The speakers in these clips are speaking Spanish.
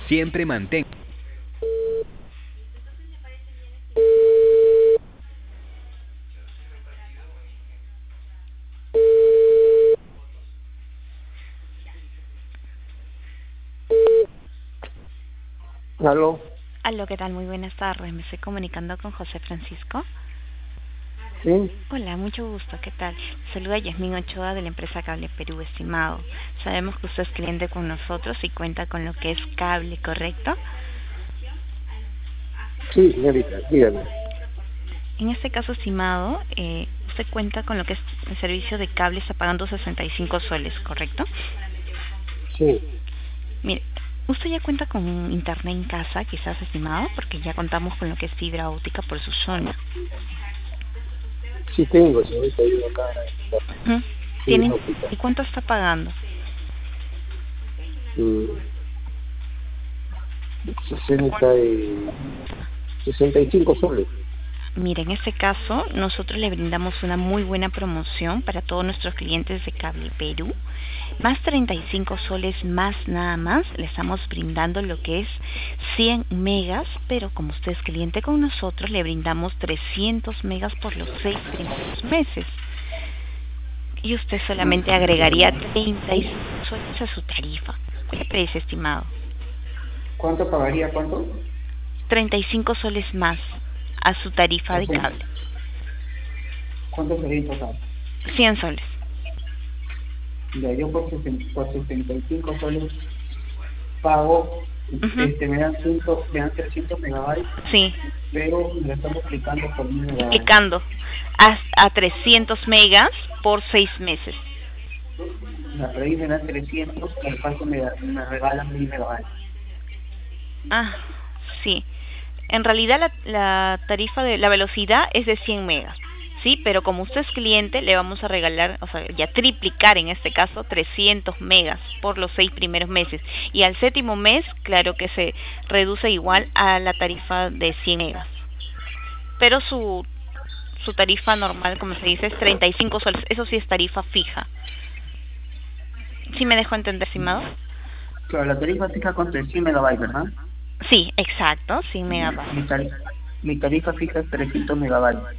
Siempre mantén. ¿Aló? Aló, ¿qué tal? Muy buenas tardes. Me estoy comunicando con José Francisco. Sí, Hola, mucho gusto. ¿Qué tal? Saluda Yasmín Ochoa de la empresa Cable Perú, estimado. Sabemos que usted es cliente con nosotros y cuenta con lo que es cable, ¿correcto? sí, señorita, dígame. En este caso, estimado, usted cuenta con lo que es el servicio de cable, está pagando 65 soles, ¿correcto? Sí, Mire, usted ya cuenta con internet en casa, quizás, estimado, porque ya contamos con lo que es fibra óptica por su zona. sí tengo, señorita, yo acá. Ujú. Sí, ¿Tiene? no, pica. ¿Y cuánto está pagando? Mm, 65 soles. Mire, en este caso, nosotros le brindamos una muy buena promoción para todos nuestros clientes de Cable Perú. Más 35 soles más nada más, le estamos brindando lo que es 100 megas, pero como usted es cliente con nosotros, le brindamos 300 megas por los 6 primeros meses. Y usted solamente agregaría 35 soles a su tarifa. ¿Qué le parece, estimado? ¿Cuánto pagaría? ¿Cuánto? 35 soles más a su tarifa O de sea, cable. ¿cuánto sería en total? 100 soles. Ya, yo por 65 soles pago, Ujú. me dan 300 megabytes, Sí, pero me lo están aplicando por 1000 megabytes. duplicando a 300 megas por 6 meses. La ahí me dan 300 y al paso me regalan 1000 megabytes. Ah, sí. En realidad la tarifa de la velocidad es de 100 megas, sí, pero como usted es cliente le vamos a regalar, o sea, ya triplicar en este caso 300 megas por los 6 primeros meses y al séptimo mes, claro que se reduce igual a la tarifa de 100 megas. Pero su tarifa normal, como se dice, es 35 soles. Eso sí es tarifa fija. ¿Sí me dejo entender, estimado? Claro, la tarifa fija contra 100 megabytes, ¿verdad? Sí, exacto, 100 Ya, megabytes. mi tarifa fija es 300 megabytes.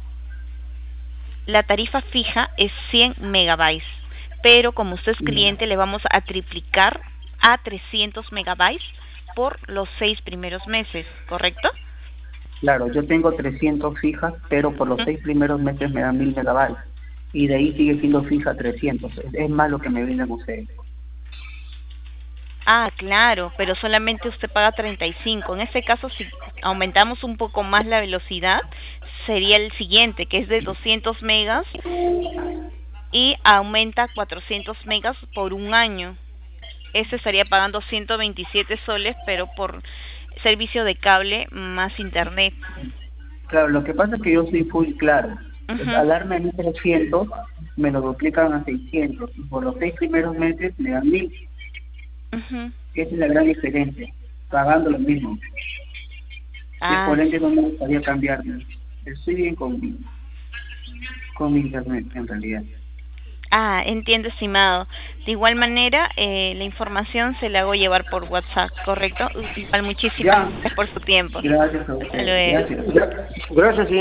La tarifa fija es 100 megabytes, pero como usted es Ya. cliente le vamos a triplicar a 300 megabytes por los 6 primeros meses, ¿correcto? Claro, yo tengo 300 fijas, pero por los Ujú. 6 primeros meses me dan 1000 megabytes. Y de ahí sigue siendo fija 300. Es más lo que me brindan ustedes. Ah, claro, pero solamente usted paga 35. En este caso, si aumentamos un poco más la velocidad, sería el siguiente, que es de 200 megas y aumenta a 400 megas por un año. Este estaría pagando 127 soles, pero por servicio de cable más internet. Claro, lo que pasa es que yo soy full claro. Ujú, Al darme a mí 300, me lo duplican a 600. Y por los 6 primeros meses me dan 1000. ujú. Esa es la gran diferencia. Pagando lo mismo. Y Ah, por ende no me gustaría cambiarme. Estoy bien con mi internet, en realidad. entiendo, estimado. De igual manera, la información se la hago llevar por WhatsApp, ¿correcto? Igual, muchísimas Ya, gracias por su tiempo. gracias a Hasta ustedes. luego. Gracias. Gracias, señor.